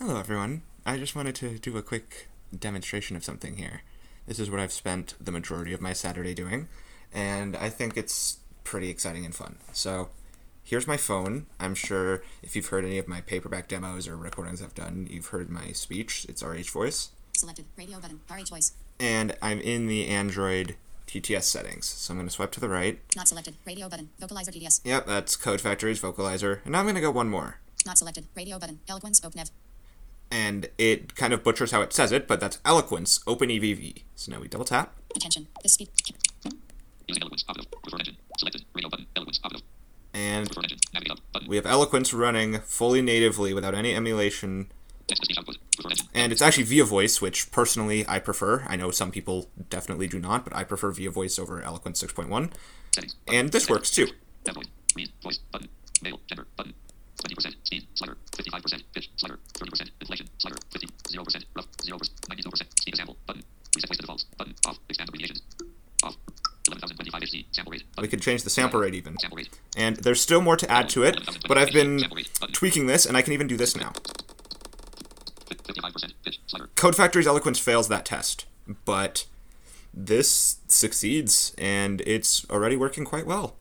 Hello, everyone. I just wanted to do a quick demonstration of something here. This is what I've spent the majority of my Saturday doing, and I think it's pretty exciting and fun. So, here's my phone. I'm sure if you've heard any of my paperback demos or recordings I've done, you've heard my speech. It's RH Voice. Selected. Radio button. RH voice. And I'm in the Android TTS settings. So I'm going to swipe to the right. Not selected. Radio button. Vocalizer TTS. Yep, that's Code Factory's Vocalizer. And now I'm going to go one more. Not selected. Radio button. Eloquence. OpenEV. And it kind of butchers how it says it, but that's Eloquence, OpenEVV. So now we double tap. Attention. This speed. Using Eloquence, operative, preferred engine, selected, radio button, Eloquence, operative, And preferred engine, navigate up, button, we have Eloquence running fully natively without any emulation. text to speech output, preferred engine, And it's actually via voice, which personally I prefer. I know some people definitely do not, but I prefer via voice over Eloquence 6.1. settings, And this works too. avoid, read, voice, button, male, gender, button, 20%, speed, slider, 55%, pitch, slider, 30%, inflation, slider, 50, 0%, rough, 0%, 92%, speed example, button, reset voice to defaults, button, off, expand abbreviations, off, 11,025 HD, sample rate, We button, could change the sample rate even. sample rate, And there's still more to add to it, but I've been tweaking this, and I can even do this now. 55%, pitch, slider, Code Factory's Eloquence fails that test, but this succeeds, and it's already working quite well.